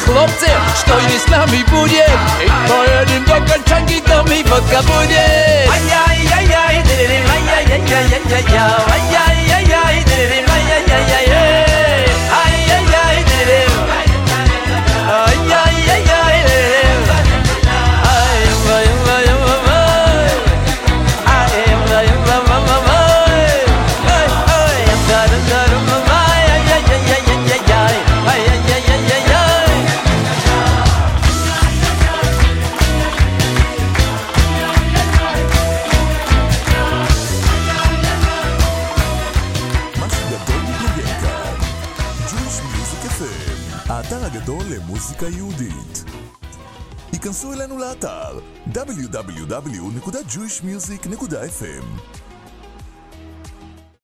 chłopcy, stoi z nami budzie. I pojedyn do kończanki, to mi wodka bude. Ajajajaj, dyrim, ajajajajajaj, ajajajaj, dyrim, ajajajaj, ajajaj, dyrim, ajajajaj, dyrim, האתר הגדול למוזיקה יהודית. היכנסו אלינו לאתר www.jewishmusic.fm